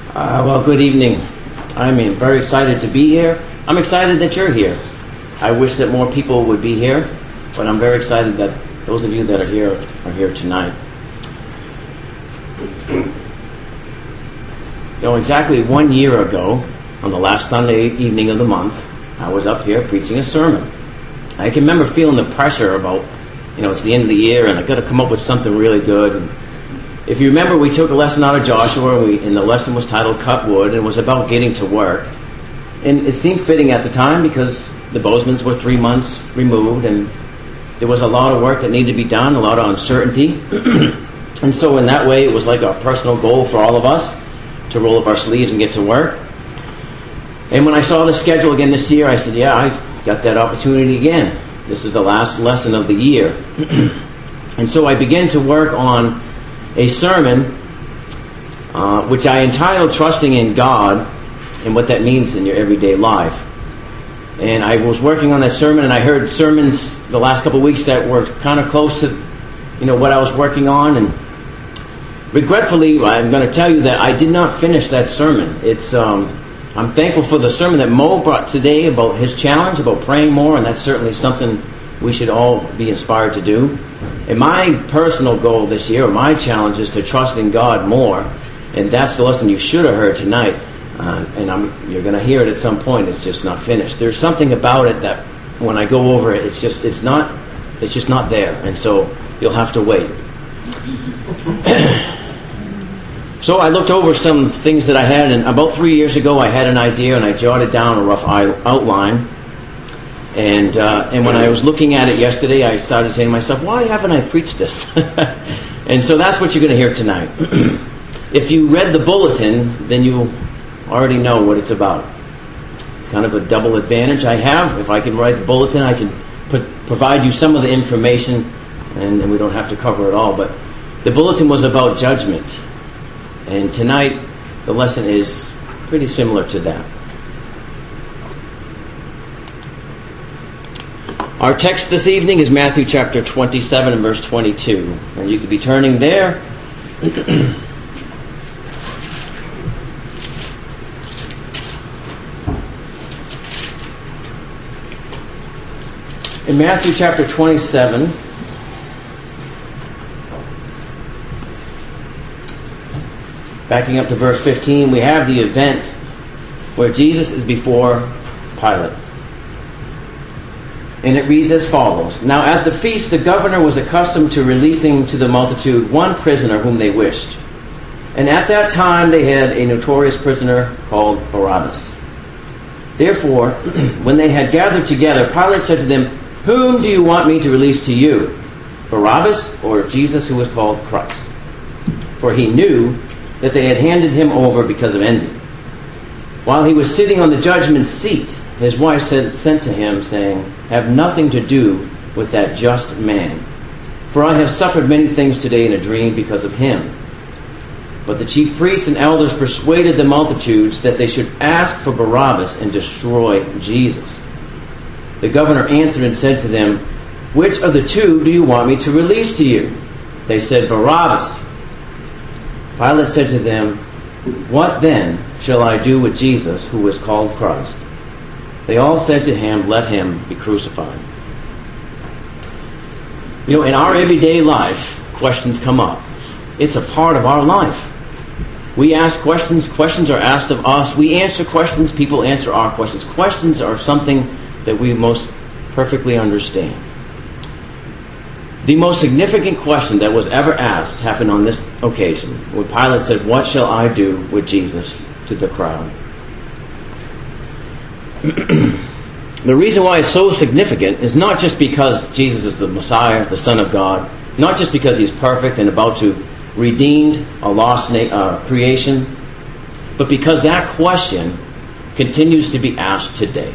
Well, good evening. I'm very excited to be here. I'm excited that you're here. I wish that more people would be here, but I'm very excited that those of you that are here tonight. Exactly 1 year ago, on the last Sunday evening of the month, I was up here preaching a sermon. I can remember feeling the pressure about, it's the end of the year and I've got to come up with something really good. And if you remember, we took a lesson out of Joshua, and the lesson was titled Cut Wood, and it was about getting to work. And it seemed fitting at the time because the Bozeman's were 3 months removed, and there was a lot of work that needed to be done, a lot of uncertainty. And so in that way, it was like a personal goal for all of us to roll up our sleeves and get to work. And when I saw the schedule again this year, I said, yeah, I've got that opportunity again. This is the last lesson of the year. And so I began to work on a sermon which I entitled Trusting in God and What That Means in Your Everyday Life. And I was working on that sermon, and I heard sermons the last couple of weeks that were kind of close to what I was working on. And regretfully, I'm going to tell you that I did not finish that sermon. I'm thankful for the sermon that Mo brought today about his challenge, about praying more, and that's certainly something we should all be inspired to do. And my personal goal this year, or my challenge, is to trust in God more. And that's the lesson you should have heard tonight. You're going to hear it at some point. It's just not finished. There's something about it that when I go over it, it's just not there. And so you'll have to wait. So I looked over some things that I had, and about 3 years ago I had an idea, and I jotted down a rough outline. And when I was looking at it yesterday, I started saying to myself, why haven't I preached this? And so that's what you're going to hear tonight. If you read the bulletin, then you already know what it's about. It's kind of a double advantage I have. If I can write the bulletin, I can provide you some of the information, and we don't have to cover it all. But the bulletin was about judgment. And tonight, the lesson is pretty similar to that. Our text this evening is Matthew chapter 27 and verse 22. And you could be turning there. In Matthew chapter 27, backing up to verse 15, we have the event where Jesus is before Pilate. And it reads as follows. Now at the feast, the governor was accustomed to releasing to the multitude one prisoner whom they wished. And at that time they had a notorious prisoner called Barabbas. Therefore, when they had gathered together, Pilate said to them, whom do you want me to release to you, Barabbas or Jesus who is called Christ? For he knew that they had handed him over because of envy. While he was sitting on the judgment seat, his wife sent to him, saying, have nothing to do with that just man, for I have suffered many things today in a dream because of him. But the chief priests and elders persuaded the multitudes that they should ask for Barabbas and destroy Jesus. The governor answered and said to them, which of the two do you want me to release to you? They said, Barabbas. Pilate said to them, what then shall I do with Jesus who is called Christ? They all said to him, let him be crucified. In our everyday life, questions come up. It's a part of our life. We ask questions. Questions are asked of us. We answer questions. People answer our questions. Questions are something that we most perfectly understand. The most significant question that was ever asked happened on this occasion, when Pilate said, what shall I do with Jesus, to the crowd? The reason why it's so significant is not just because Jesus is the Messiah, the Son of God, not just because he's perfect and about to redeem a lost creation, but because that question continues to be asked today.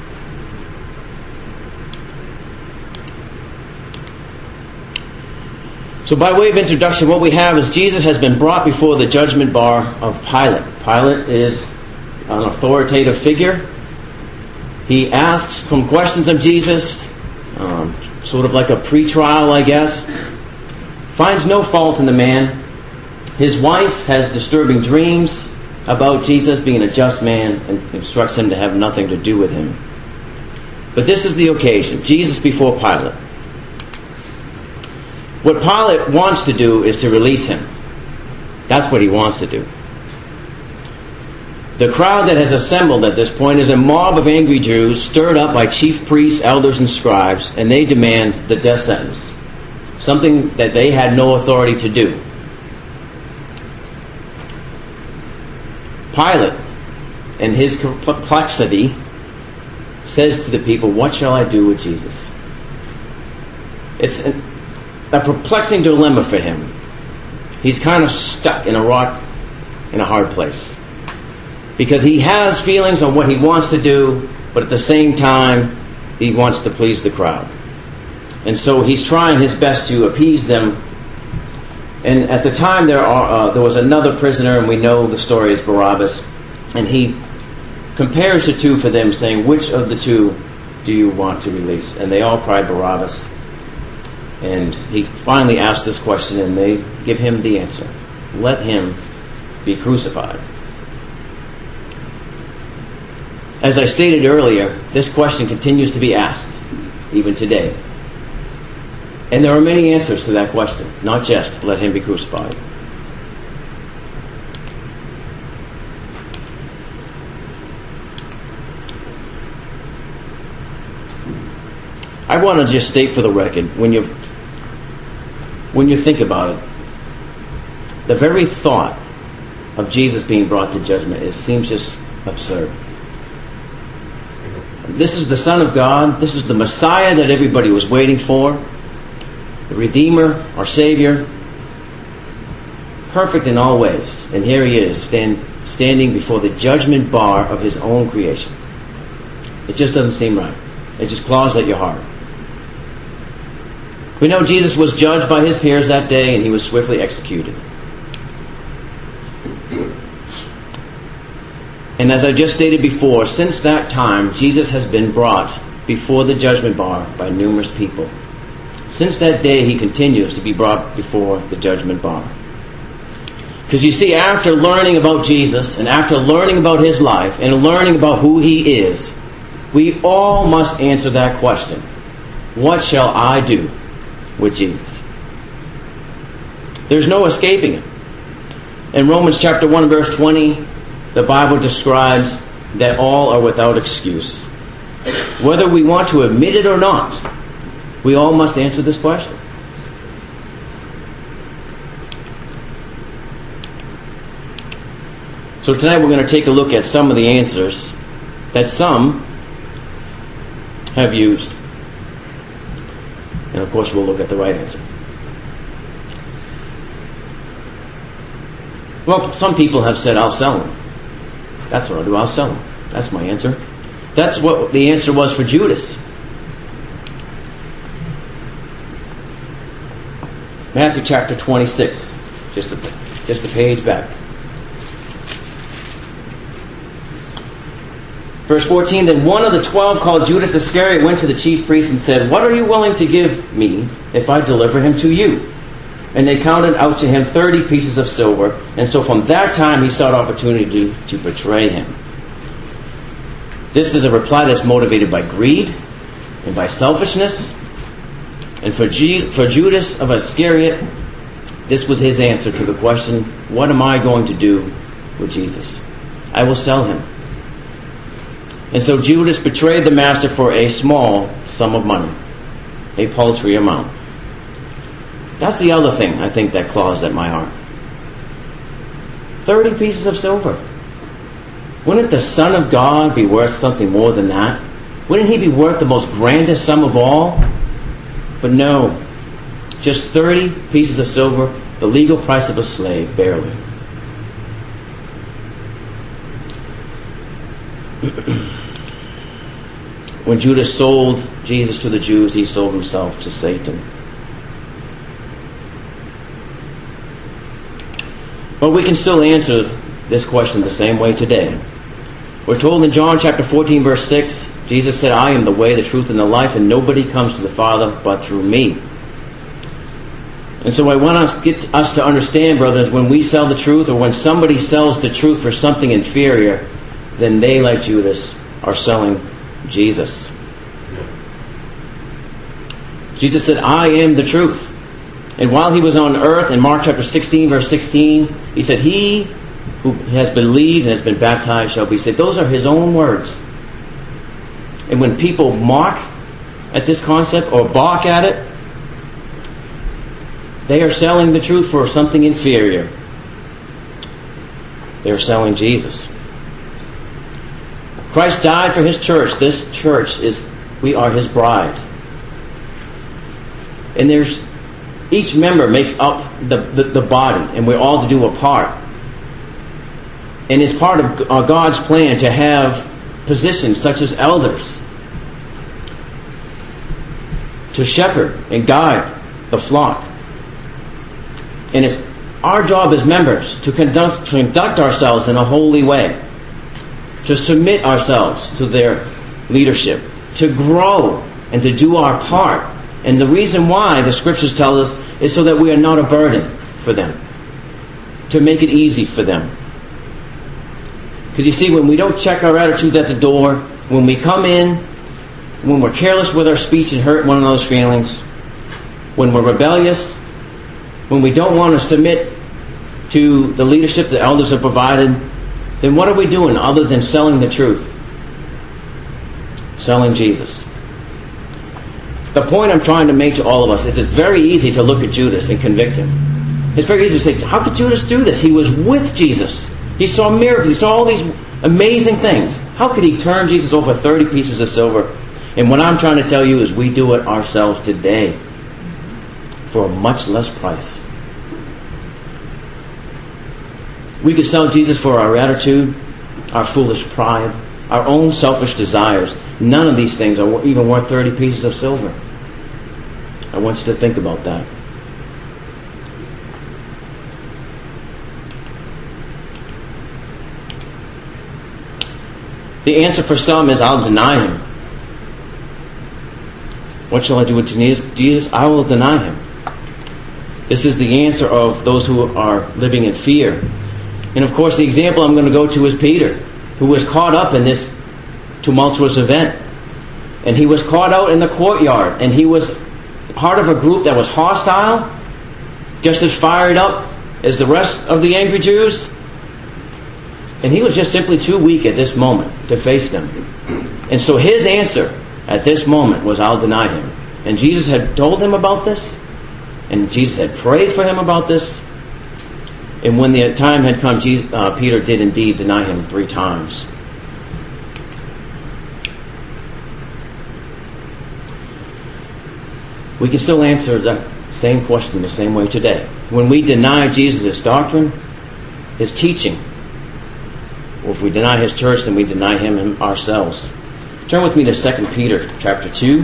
So by way of introduction, what we have is Jesus has been brought before the judgment bar of Pilate. Pilate is an authoritative figure. He asks some questions of Jesus, sort of like a pre-trial, I guess. Finds no fault in the man. His wife has disturbing dreams. about Jesus being a just man and instructs him to have nothing to do with him. But this is the occasion. Jesus before Pilate. What Pilate wants to do is to release him. That's what he wants to do. The crowd that has assembled at this point is a mob of angry Jews stirred up by chief priests, elders, and scribes, and they demand the death sentence, something that they had no authority to do. Pilate, in his perplexity, says to the people, "What shall I do with Jesus?" It's a perplexing dilemma for him. He's kind of stuck in a rock in a hard place. Because he has feelings on what he wants to do, but at the same time, he wants to please the crowd. And so he's trying his best to appease them. And at the time, there was another prisoner, and we know the story is Barabbas. And he compares the two for them, saying, "Which of the two do you want to release?" And they all cry Barabbas. And he finally asks this question, and they give him the answer. Let him be crucified. As I stated earlier, this question continues to be asked, even today. And there are many answers to that question, not just let him be crucified. I want to just state for the record, when you think about it, the very thought of Jesus being brought to judgment seems just absurd. This is the Son of God. This is the Messiah that everybody was waiting for. The Redeemer, our Savior. Perfect in all ways. And here he is, standing before the judgment bar of his own creation. It just doesn't seem right. It just claws at your heart. We know Jesus was judged by his peers that day, and he was swiftly executed. And as I just stated before, since that time, Jesus has been brought before the judgment bar by numerous people. Since that day, he continues to be brought before the judgment bar. Because you see, after learning about Jesus, and after learning about his life, and learning about who he is, we all must answer that question. What shall I do with Jesus? There's no escaping it. In Romans chapter 1, verse 20, the Bible describes that all are without excuse. Whether we want to admit it or not, we all must answer this question. So tonight we're going to take a look at some of the answers that some have used. And of course we'll look at the right answer. Well, some people have said, I'll sell them. That's what I'll do, I'll sell them. That's my answer. That's what the answer was for Judas. Matthew chapter 26. Just a page back. Verse 14, then one of the 12 called Judas Iscariot went to the chief priests and said, what are you willing to give me if I deliver him to you? And they counted out to him 30 pieces of silver. And so from that time he sought opportunity to betray him. This is a reply that's motivated by greed and by selfishness. And for Judas of Iscariot, this was his answer to the question, what am I going to do with Jesus? I will sell him. And so Judas betrayed the master for a small sum of money, a paltry amount. That's the other thing I think that claws at my heart. 30 pieces of silver. Wouldn't the Son of God be worth something more than that? Wouldn't he be worth the most grandest sum of all? But no, just 30 pieces of silver, the legal price of a slave, barely. When Judas sold Jesus to the Jews, he sold himself to Satan. But we can still answer this question the same way today. We're told in John chapter 14, verse 6, Jesus said, I am the way, the truth, and the life, and nobody comes to the Father but through me. And so I want to get us to understand, brothers, when we sell the truth, or when somebody sells the truth for something inferior, then they, like Judas, are selling Jesus. Jesus said, I am the truth. And while he was on earth, in Mark chapter 16, verse 16, he said, he who has believed and has been baptized shall be saved. Those are his own words. And when people mock at this concept or balk at it, they are selling the truth for something inferior. They are selling Jesus. Christ died for his church. This church we are his bride. And each member makes up the body, and we're all to do a part. And it's part of God's plan to have positions such as elders to shepherd and guide the flock. And it's our job as members to conduct ourselves in a holy way, to submit ourselves to their leadership, to grow and to do our part. And the reason why the scriptures tell us is so that we are not a burden for them, to make it easy for them. Because you see, when we don't check our attitudes at the door, when we come in, when we're careless with our speech and hurt one another's feelings, when we're rebellious, when we don't want to submit to the leadership the elders have provided, then what are we doing other than selling the truth? Selling Jesus. The point I'm trying to make to all of us is it's very easy to look at Judas and convict him. It's very easy to say, how could Judas do this? He was with Jesus. He saw miracles. He saw all these amazing things. How could he turn Jesus over 30 pieces of silver? And what I'm trying to tell you is we do it ourselves today for a much less price. We could sell Jesus for our attitude, our foolish pride, our own selfish desires. None of these things are even worth 30 pieces of silver. I want you to think about that. The answer for some is, I'll deny him. What shall I do with Jesus? I will deny him. This is the answer of those who are living in fear. And of course, the example I'm going to go to is Peter, who was caught up in this tumultuous event. And he was caught out in the courtyard. And he was part of a group that was hostile, just as fired up as the rest of the angry Jews. And he was just simply too weak at this moment to face them. And so his answer at this moment was, I'll deny him. And Jesus had told him about this. And Jesus had prayed for him about this. And when the time had come, Peter did indeed deny him 3 times. We can still answer that same question the same way today. When we deny Jesus' doctrine, his teaching, or if we deny his church, then we deny him ourselves. Turn with me to 2 Peter chapter 2.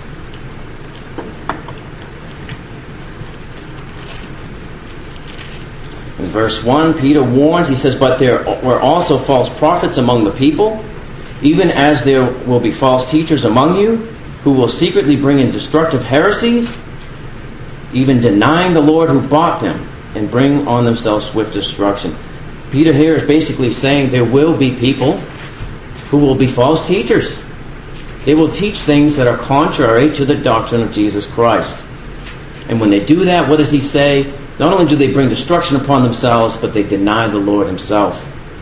In verse 1, Peter warns, he says, but there were also false prophets among the people, even as there will be false teachers among you, who will secretly bring in destructive heresies, even denying the Lord who bought them, and bring on themselves swift destruction. Peter here is basically saying there will be people who will be false teachers. They will teach things that are contrary to the doctrine of Jesus Christ. And when they do that, what does he say? Not only do they bring destruction upon themselves, but they deny the Lord himself.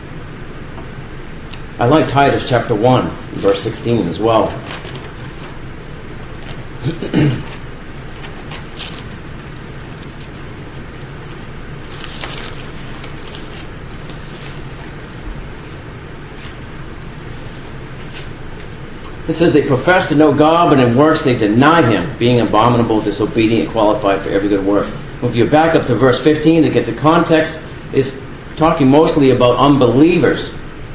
I like Titus chapter 1, verse 16 as well. It says they profess to know God, but in works they deny him, being abominable, disobedient, qualified for every good work. Well, if you back up to verse 15 to get the context, it's talking mostly about unbelievers.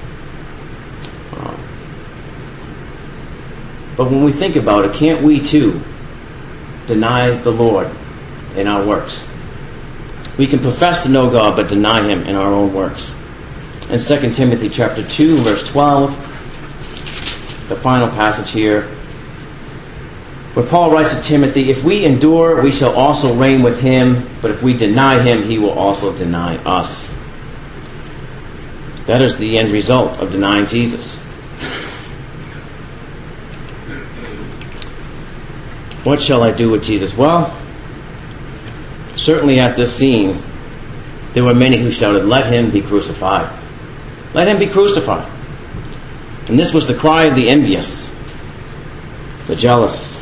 But when we think about it, can't we too deny the Lord in our works? We can profess to know God, but deny him in our own works. In 2 Timothy chapter 2, verse 12, the final passage here. Where Paul writes to Timothy, if we endure, we shall also reign with him, but if we deny him, he will also deny us. That is the end result of denying Jesus. What shall I do with Jesus? Well, certainly at this scene, there were many who shouted, let him be crucified. Let him be crucified. And this was the cry of the envious, the jealous.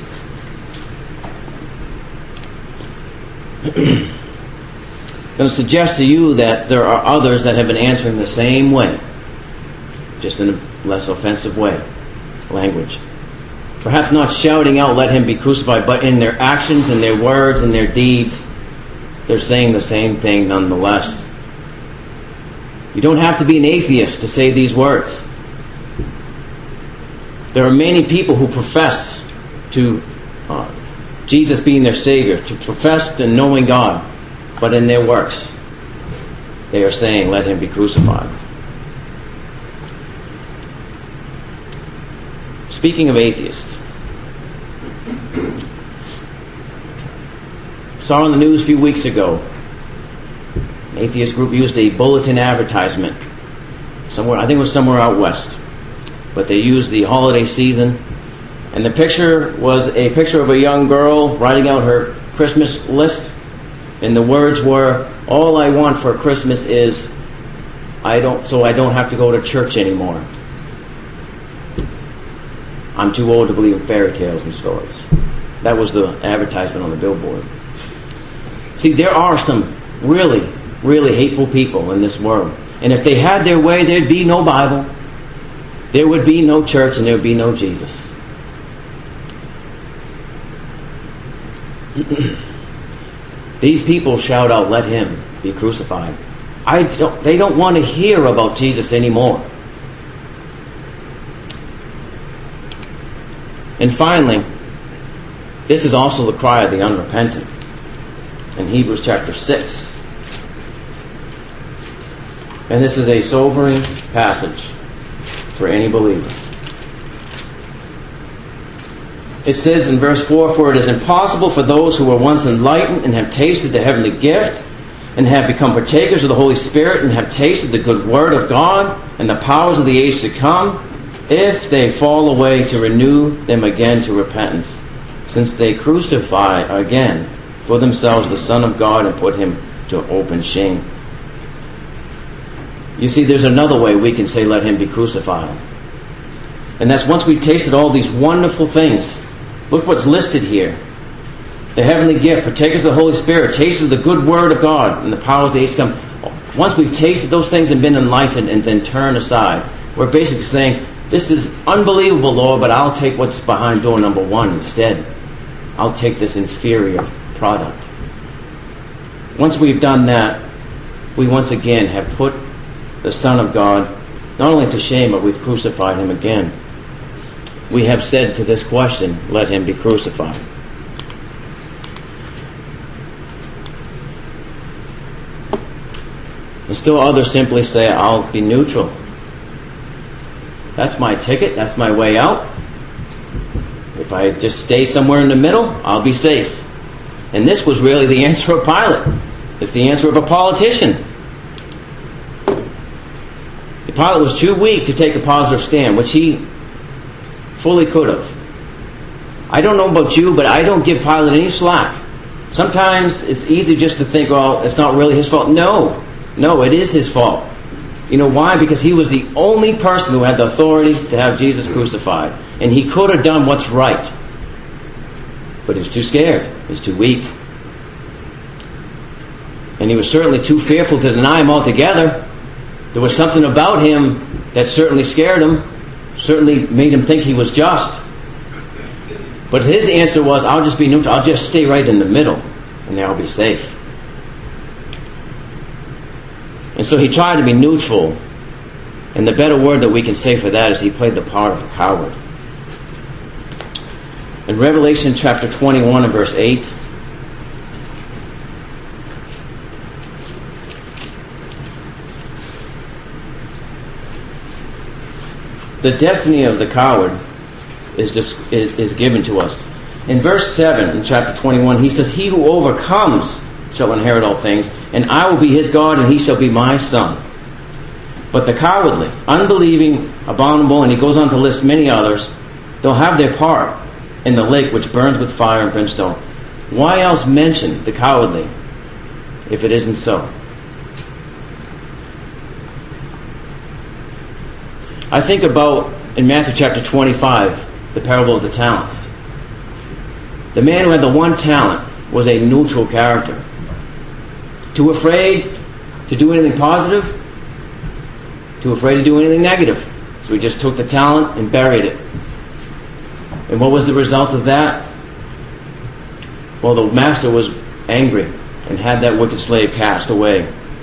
I'm going to suggest to you that there are others that have been answering the same way, just in a less offensive way, language. Perhaps not shouting out, let him be crucified, but in their actions and their words and their deeds, they're saying the same thing nonetheless. You don't have to be an atheist to say these words. There are many people who profess to Jesus being their Savior, to profess to knowing God, but in their works, they are saying, let him be crucified. Speaking of atheists, saw on the news a few weeks ago, an atheist group used a bulletin advertisement somewhere, I think it was somewhere out west, but they used the holiday season, and the picture was a picture of a young girl writing out her Christmas list, and the words were, all I want for Christmas is I don't have to go to church anymore. I'm too old to believe in fairy tales and stories. That was the advertisement on the billboard. See, there are some really, really hateful people in this world. And if they had their way, there'd be no Bible, there would be no church, and there would be no Jesus. These people shout out, let him be crucified. They don't want to hear about Jesus anymore. And finally, this is also the cry of the unrepentant. In Hebrews chapter 6. And this is a sobering passage for any believer. It says in verse 4, for it is impossible for those who were once enlightened and have tasted the heavenly gift and have become partakers of the Holy Spirit and have tasted the good word of God and the powers of the age to come, if they fall away, to renew them again to repentance, since they crucify again for themselves the Son of God and put him to open shame. You see, there's another way we can say, let him be crucified. And that's once we've tasted all these wonderful things. Look what's listed here. The heavenly gift, partakers of the Holy Spirit, tasted the good word of God and the power of the age to come. Once we've tasted those things and been enlightened and then turned aside, we're basically saying, this is unbelievable, Lord, but I'll take what's behind door number 1 instead. I'll take this inferior product. Once we've done that, we once again have put the Son of God not only to shame, but we've crucified him again. We have said to this question, let him be crucified. And still others simply say, I'll be neutral. That's my ticket, that's my way out. If I just stay somewhere in the middle, I'll be safe. And this was really the answer of Pilate. It's the answer of a politician. Pilate was too weak to take a positive stand, which he fully could have. I don't know about you, but I don't give Pilate any slack. Sometimes it's easy just to think, well, it's not really his fault. No, it is his fault. You know why? Because he was the only person who had the authority to have Jesus crucified. And he could have done what's right. But he was too scared. He was too weak. And he was certainly too fearful to deny him altogether. There was something about him that certainly scared him, certainly made him think he was just. But his answer was, I'll just be neutral. I'll just stay right in the middle, and there I'll be safe. And so he tried to be neutral, and the better word that we can say for that is he played the part of a coward. In Revelation chapter 21 and verse 8, the destiny of the coward is given to us. In verse 7 in chapter 21, he says, "He who overcomes shall inherit all things, and I will be his God, and he shall be my son." But the cowardly, unbelieving, abominable, and he goes on to list many others, they'll have their part in the lake which burns with fire and brimstone. Why else mention the cowardly if it isn't so? I think about in Matthew chapter 25, the parable of the talents. The man who had the one talent was a neutral character. Too afraid to do anything positive, too afraid to do anything negative. So he just took the talent and buried it. And what was the result of that? Well, the master was angry and had that wicked slave cast away.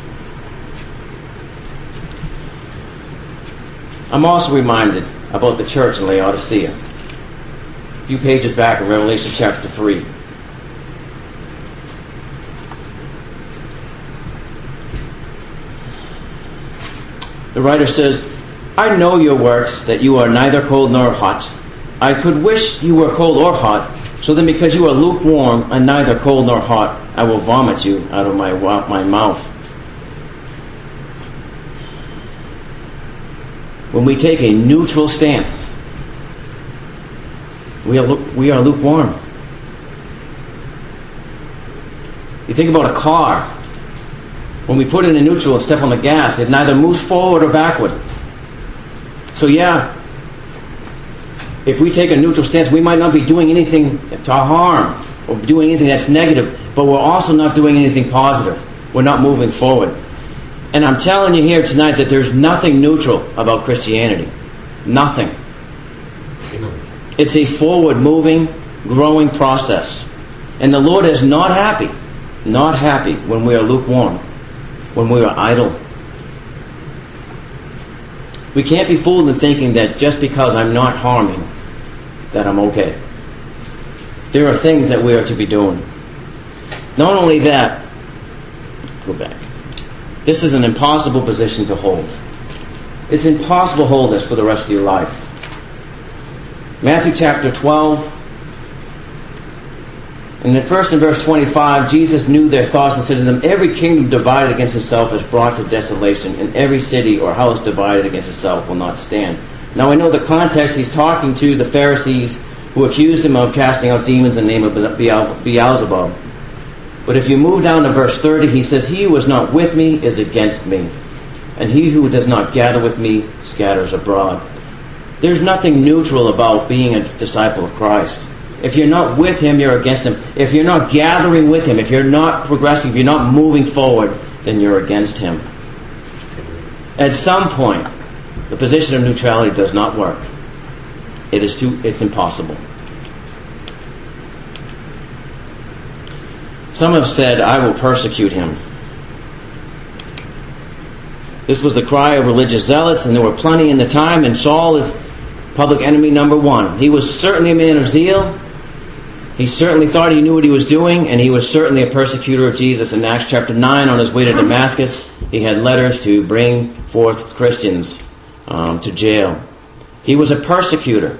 I'm also reminded about the church in Laodicea. A few pages back in Revelation chapter 3. The writer says, "I know your works, that you are neither cold nor hot. I could wish you were cold or hot. So then because you are lukewarm and neither cold nor hot, I will vomit you out of my mouth." When we take a neutral stance, we are lukewarm. You think about a car. When we put it in neutral and step on the gas, it neither moves forward or backward. So yeah, if we take a neutral stance, we might not be doing anything to harm or doing anything that's negative, but we're also not doing anything positive. We're not moving forward. And I'm telling you here tonight that there's nothing neutral about Christianity. Nothing. It's a forward-moving, growing process. And the Lord is not happy when we are lukewarm, when we are idle. We can't be fooled in thinking that just because I'm not harming, that I'm okay. There are things that we are to be doing. Not only that, go back. This is an impossible position to hold. It's impossible to hold this for the rest of your life. Matthew chapter 12. And first in verse 25, Jesus knew their thoughts and said to them, "Every kingdom divided against itself is brought to desolation, and every city or house divided against itself will not stand." Now I know the context. He's talking to the Pharisees who accused him of casting out demons in the name of Beelzebub. But if you move down to verse 30, he says, "He who is not with me is against me, and he who does not gather with me scatters abroad." There's nothing neutral about being a disciple of Christ. If you're not with him, you're against him. If you're not gathering with him, if you're not progressing, if you're not moving forward, then you're against him. At some point, the position of neutrality does not work. It's impossible. Some have said, "I will persecute him." This was the cry of religious zealots, and there were plenty in the time, and Saul is public enemy number one. He was certainly a man of zeal. He certainly thought he knew what he was doing, and he was certainly a persecutor of Jesus. In Acts chapter 9, on his way to Damascus, he had letters to bring forth Christians to jail. He was a persecutor.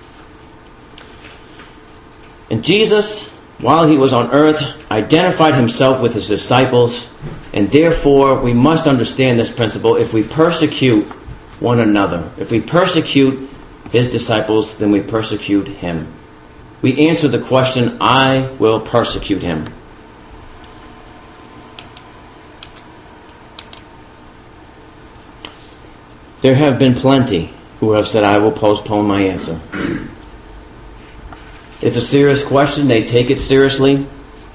And Jesus, while he was on earth, identified himself with his disciples, and therefore we must understand this principle. If we persecute one another, if we persecute his disciples, then we persecute him. We answer the question, "I will persecute him." There have been plenty who have said, "I will postpone my answer." It's a serious question. They take it seriously.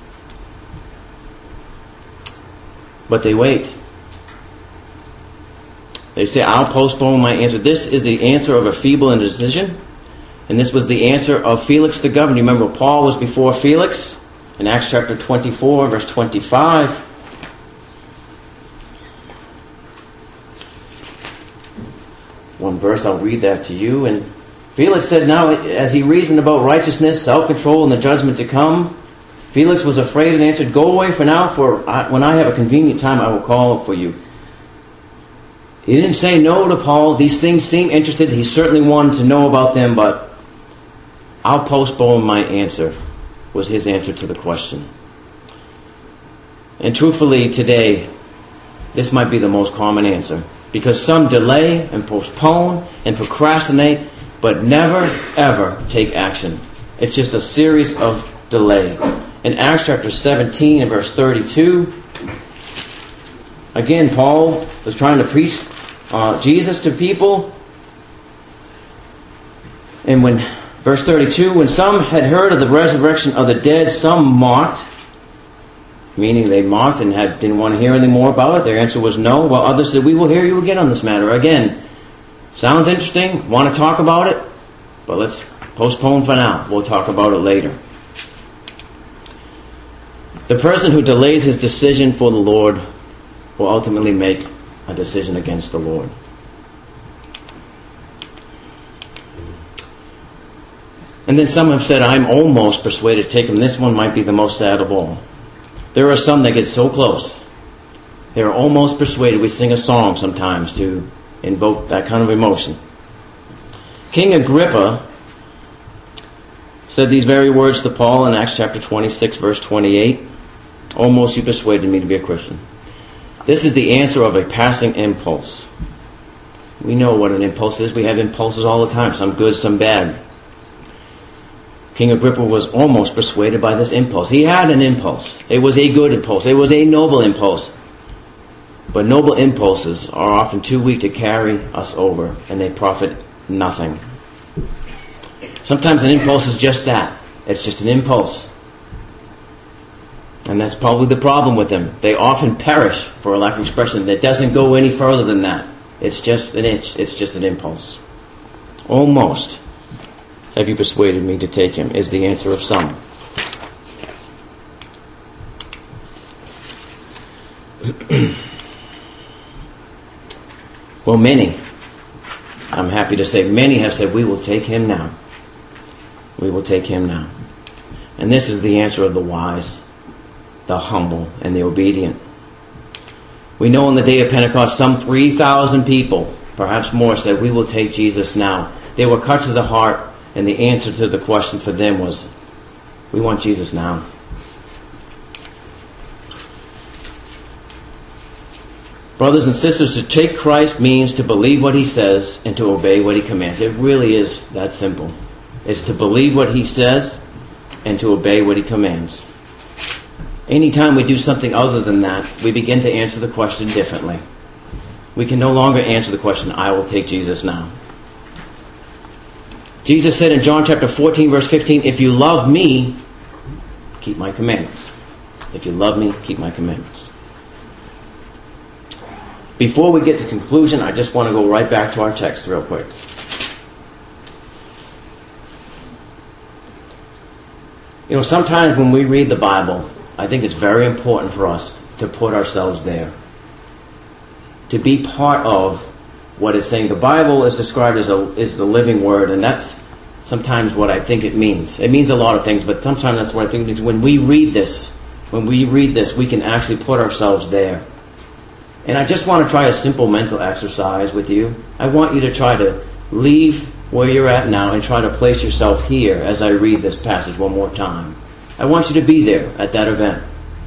But they wait. They say, "I'll postpone my answer." This is the answer of a feeble indecision. And this was the answer of Felix the governor. You remember Paul was before Felix in Acts chapter 24, verse 25. One verse, I'll read that to you. And Felix said, now, as he reasoned about righteousness, self-control, and the judgment to come, Felix was afraid and answered, "Go away for now, for when I have a convenient time, I will call for you." He didn't say no to Paul. These things seem interested. He certainly wanted to know about them, but I'll postpone my answer, was his answer to the question. And truthfully, today, this might be the most common answer, because some delay and postpone and procrastinate, but never, ever take action. It's just a series of delay. In Acts chapter 17 and verse 32, again, Paul was trying to preach Jesus to people. And when, verse 32, when some had heard of the resurrection of the dead, some mocked, meaning they mocked and didn't want to hear any more about it. Their answer was no. While others said, we will hear you again on this matter. Again, sounds interesting, want to talk about it, but let's postpone for now. We'll talk about it later. The person who delays his decision for the Lord will ultimately make a decision against the Lord. And then some have said, I'm almost persuaded to take him. This one might be the most sad of all. There are some that get so close. They're almost persuaded. We sing a song sometimes to invoke that kind of emotion. King Agrippa said these very words to Paul in Acts chapter 26, verse 28. Almost you persuaded me to be a Christian. This is the answer of a passing impulse. We know what an impulse is. We have impulses all the time, some good, some bad. King Agrippa was almost persuaded by this impulse. He had an impulse. It was a good impulse. It was a noble impulse. But noble impulses are often too weak to carry us over, and they profit nothing. Sometimes an impulse is just that. It's just an impulse. And that's probably the problem with them. They often perish, for a lack of expression, that doesn't go any further than that. It's just an itch. It's just an impulse. Almost have you persuaded me to take him, is the answer of some. Well, many, I'm happy to say, many have said, we will take him now. We will take him now. And this is the answer of the wise, the humble, and the obedient. We know on the day of Pentecost, some 3,000 people, perhaps more, said, we will take Jesus now. They were cut to the heart, and the answer to the question for them was, we want Jesus now. Brothers and sisters, to take Christ means to believe what he says and to obey what he commands. It really is that simple. It's to believe what he says and to obey what he commands. Anytime we do something other than that, we begin to answer the question differently. We can no longer answer the question, I will take Jesus now. Jesus said in John chapter 14, verse 15, if you love me, keep my commandments. If you love me, keep my commandments. Before we get to conclusion, I just want to go right back to our text real quick. You know, sometimes when we read the Bible, I think it's very important for us to put ourselves there. To be part of what it's saying. The Bible is described as the living word, and that's sometimes what I think it means. It means a lot of things, but sometimes that's what I think it means. When we read this, we can actually put ourselves there. And I just want to try a simple mental exercise with you. I want you to try to leave where you're at now and try to place yourself here as I read this passage one more time. I want you to be there at that event.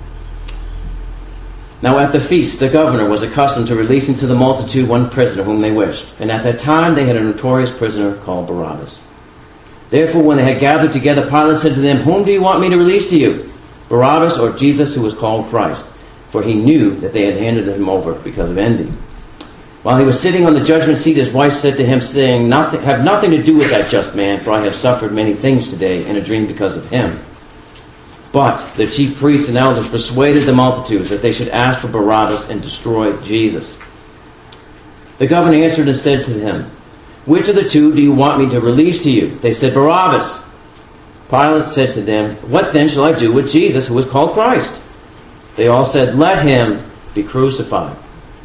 Now at the feast, the governor was accustomed to releasing to the multitude one prisoner whom they wished. And at that time they had a notorious prisoner called Barabbas. Therefore when they had gathered together, Pilate said to them, whom do you want me to release to you? Barabbas or Jesus who was called Christ? For he knew that they had handed him over because of envy. While he was sitting on the judgment seat, his wife said to him, saying, have nothing to do with that just man, for I have suffered many things today in a dream because of him. But the chief priests and elders persuaded the multitudes that they should ask for Barabbas and destroy Jesus. The governor answered and said to him, which of the two do you want me to release to you? They said, Barabbas. Pilate said to them, what then shall I do with Jesus who is called Christ? They all said, let him be crucified.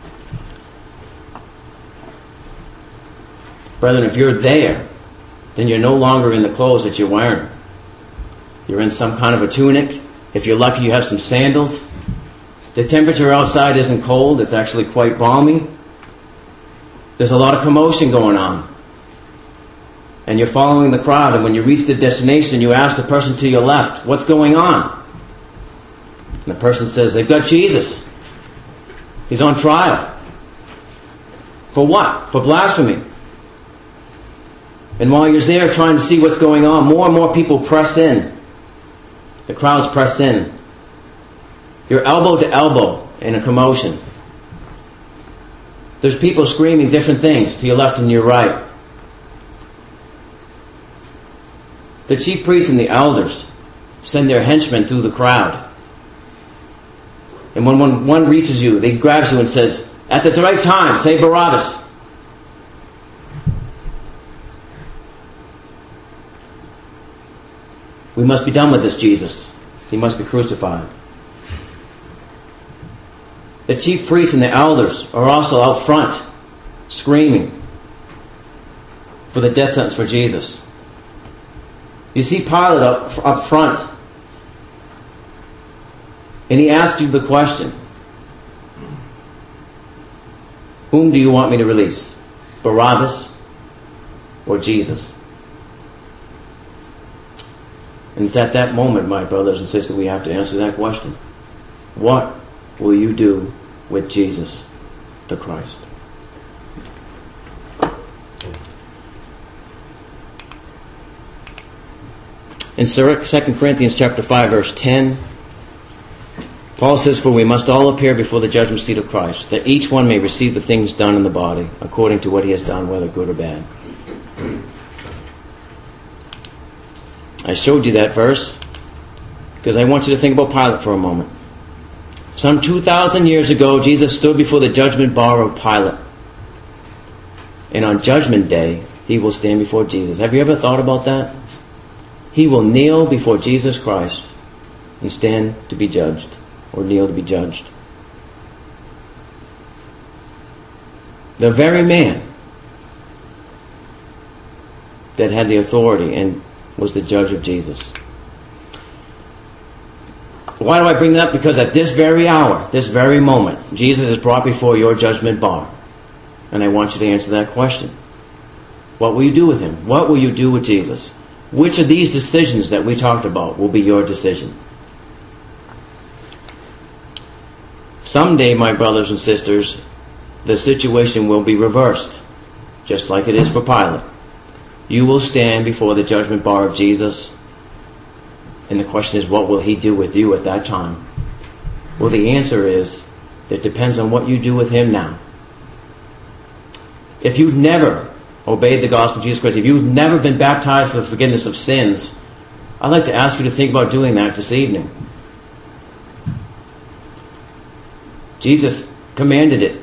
Brethren, if you're there, then you're no longer in the clothes that you're wearing. You're in some kind of a tunic. If you're lucky, you have some sandals. The temperature outside isn't cold. It's actually quite balmy. There's a lot of commotion going on. and you're following the crowd, and when you reach the destination, you ask the person to your left, what's going on? And the person says, they've got Jesus. He's on trial. For what? For blasphemy. And while you're there trying to see what's going on, more and more people press in. The crowds press in. You're elbow to elbow in a commotion. There's people screaming different things to your left and your right. The chief priests and the elders send their henchmen through the crowd. And when one reaches you, they grabs you and says, at the right time, say Barabbas. We must be done with this Jesus. He must be crucified. The chief priests and the elders are also out front, screaming for the death sentence for Jesus. You see Pilate up front, and he asks you the question, whom do you want me to release? Barabbas or Jesus? And it's at that moment, my brothers and sisters, we have to answer that question. What will you do with Jesus, the Christ? In 2 Corinthians chapter 5, verse 10, Paul says, for we must all appear before the judgment seat of Christ, that each one may receive the things done in the body, according to what he has done, whether good or bad. I showed you that verse because I want you to think about Pilate for a moment. Some 2,000 years ago, Jesus stood before the judgment bar of Pilate. And on Judgment Day, he will stand before Jesus. Have you ever thought about that? He will kneel before Jesus Christ and stand to be judged, or kneel to be judged. The very man that had the authority and was the judge of Jesus. Why do I bring that up? Because at this very hour, this very moment, Jesus is brought before your judgment bar. And I want you to answer that question. What will you do with him? What will you do with Jesus? Which of these decisions that we talked about will be your decision? Someday, my brothers and sisters, the situation will be reversed, just like it is for Pilate. You will stand before the judgment bar of Jesus, and the question is, what will he do with you at that time? Well, the answer is, it depends on what you do with him now. If you've never obeyed the gospel of Jesus Christ, if you've never been baptized for the forgiveness of sins, I'd like to ask you to think about doing that this evening. Jesus commanded it.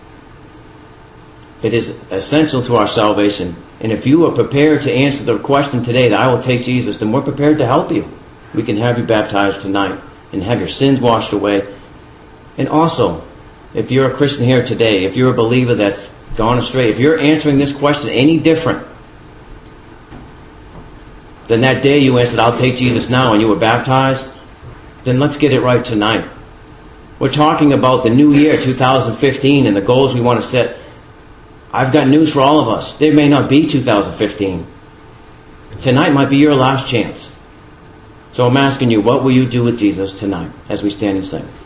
It is essential to our salvation. And if you are prepared to answer the question today that I will take Jesus, then we're prepared to help you. We can have you baptized tonight and have your sins washed away. And also, if you're a Christian here today, if you're a believer that's gone astray, if you're answering this question any different than that day you answered, I'll take Jesus now, and you were baptized, then let's get it right tonight. We're talking about the new year, 2015, and the goals we want to set. I've got news for all of us. There may not be 2015. Tonight might be your last chance. So I'm asking you, what will you do with Jesus tonight as we stand and sing?